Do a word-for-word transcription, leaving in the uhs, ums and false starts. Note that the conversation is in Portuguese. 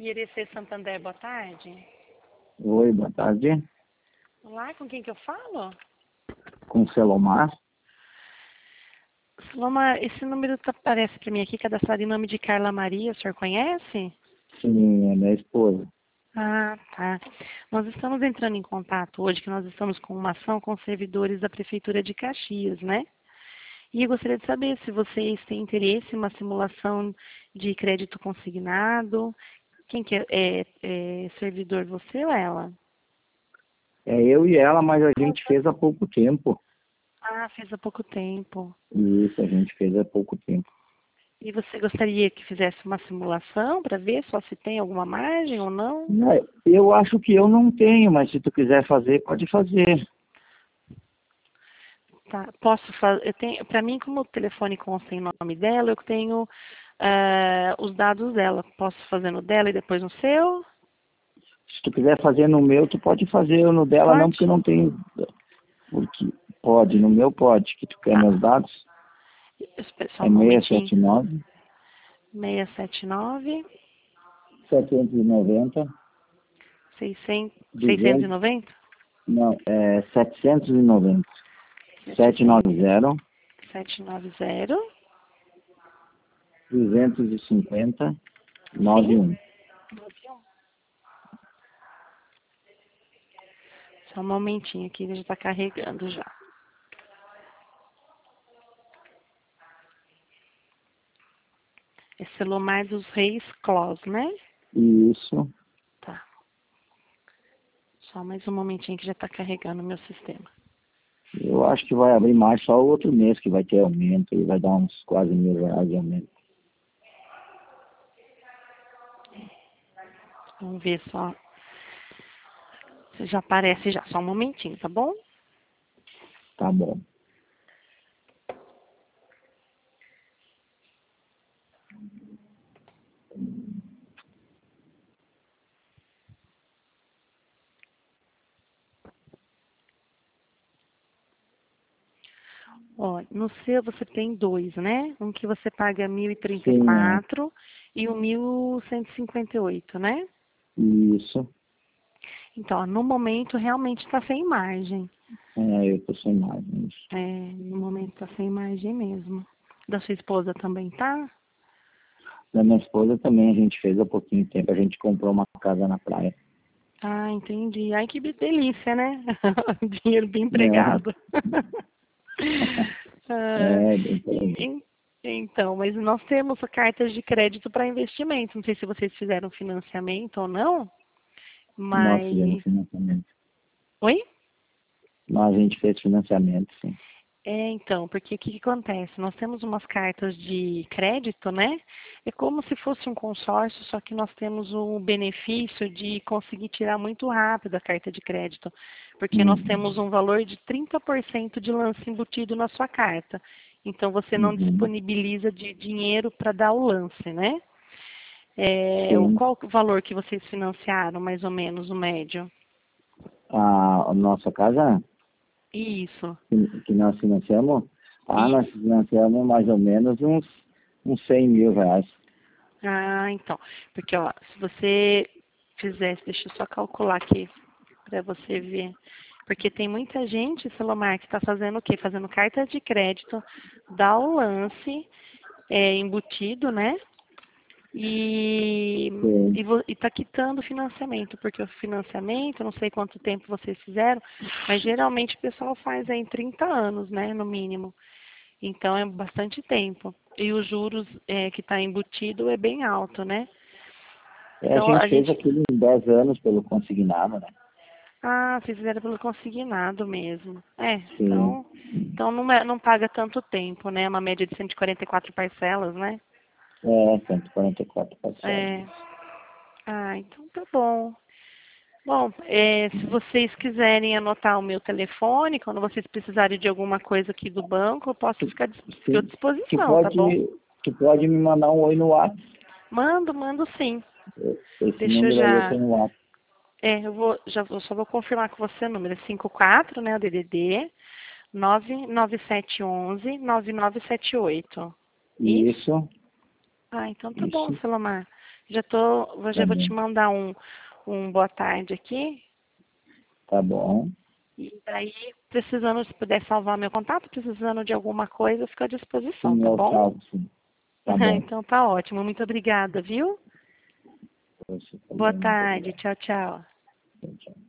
I R C Santander, boa tarde. Oi, boa tarde. Olá, com quem que eu falo? Com o Selomar. Selomar, esse número tá, aparece para mim aqui, cadastrado em nome de Carla Maria, o senhor conhece? Sim, é minha esposa. Ah, tá. Nós estamos entrando em contato hoje, que nós estamos com uma ação com servidores da Prefeitura de Caxias, né? E eu gostaria de saber se vocês têm interesse em uma simulação de crédito consignado. Quem que é, é, é servidor, você ou ela? É eu e ela, mas a gente fez há pouco tempo. Ah, fez há pouco tempo. Isso, a gente fez há pouco tempo. E você gostaria que fizesse uma simulação para ver só se tem alguma margem ou não? É, eu acho que eu não tenho, mas se tu quiser fazer, pode fazer. Tá, posso fazer. Eu tenho, para mim, como o telefone consta em nome dela, eu tenho ah, os dados dela. Posso fazer no dela e depois no seu? Se tu quiser fazer no meu, tu pode fazer. Eu no dela não, Pode? porque não tenho. Porque pode, no meu pode, que tu quer meus Tá. dados. Espera só É um momentinho. seis sete nove, seis sete nove, setecentos e noventa, seiscentos, seiscentos e duzentos. noventa? Não, é setecentos e noventa. setecentos e setecentos, noventa, setecentos e noventa, duzentos e cinquenta, noventa sim? e um. Só um momentinho aqui, ele já está carregando já. É Selomar dos Reis Clós, né? Isso. Tá. Só mais um momentinho que já está carregando o meu sistema. Eu acho que vai abrir mais só o outro mês que vai ter aumento e vai dar uns quase mil reais de aumento. Vamos ver só. Se já aparece já. Só um momentinho, tá bom? Tá bom. Ó, no seu você tem dois, né? Um que você paga mil e trinta e Sim, quatro e o mil cento e cinquenta e oito, né? é. Isso. Então, ó, no momento realmente está sem margem. É, eu tô sem mais. Isso. É, no momento está sem margem mesmo. Da sua esposa também tá? Da minha esposa também a gente fez há pouquinho tempo. A gente comprou uma casa na praia. Ah, entendi. Ai, que delícia, né? Dinheiro bem É, empregado. Ah, é bem por e- aí. e- então, mas nós temos cartas de crédito para investimento. Não sei se vocês fizeram financiamento ou não, Nós fizemos mas... financiamento. Oi? Mas a gente fez financiamento, sim. É, então, porque o que, que acontece? Nós temos umas cartas de crédito, né? É como se fosse um consórcio, só que nós temos o benefício de conseguir tirar muito rápido a carta de crédito, porque nós temos Uhum. um valor de trinta por cento de lance embutido na sua carta. Então, você não Uhum. disponibiliza de dinheiro para dar o lance, né? É, o- Sim. qual o valor que vocês financiaram, mais ou menos, o médio? A, a nossa casa Isso, que, que nós financiamos, ah, nós isso. financiamos mais ou menos uns, uns cem mil reais. Ah, então. Porque, ó, se você fizesse, deixa eu só calcular aqui para você ver. Porque tem muita gente, Selomar, que está fazendo o quê? Fazendo carta de crédito, dá o lance é, embutido, né? E Sim. e vo- e está quitando o financiamento, porque o financiamento, eu não sei quanto tempo vocês fizeram, mas geralmente o pessoal faz aí em trinta anos, né, no mínimo. Então é bastante tempo. E os juros é, que está embutido é bem alto, né? É, a Então a gente fez gente. aquilo em dez anos pelo consignado, né? Ah, vocês fizeram pelo consignado mesmo. É, Sim. então, então não, é- não paga tanto tempo, né? Uma média de cento e quarenta e quatro parcelas, né? É, cento e quarenta e quatro parcelas. É. Ah, então tá bom. Bom, é, se vocês quiserem anotar o meu telefone, quando vocês precisarem de alguma coisa aqui do banco, eu posso Tu, ficar dis- fico à sim. Tu disposição, tá bom? pode, tu pode me mandar um oi no WhatsApp. Mando, mando sim. Esse Deixa eu número aí eu já. tenho no WhatsApp. É, eu vou, já vou, só vou confirmar com você o número. É cinco quatro, né, o D D D, nove nove sete um um, nove nove sete oito. Isso? Isso, Ah, então tá bom, isso. Selomar. Já tô, já Tá vou te bom. mandar um, um boa tarde aqui. Tá bom. E daí, precisando, se puder salvar meu contato, precisando de alguma coisa, eu fico à disposição, Sim, tá eu bom? salvo, sim. Tá bom. Então tá ótimo. Muito obrigada, viu? Você Boa também, muito tarde. obrigado. Tchau, tchau. Tchau, tchau.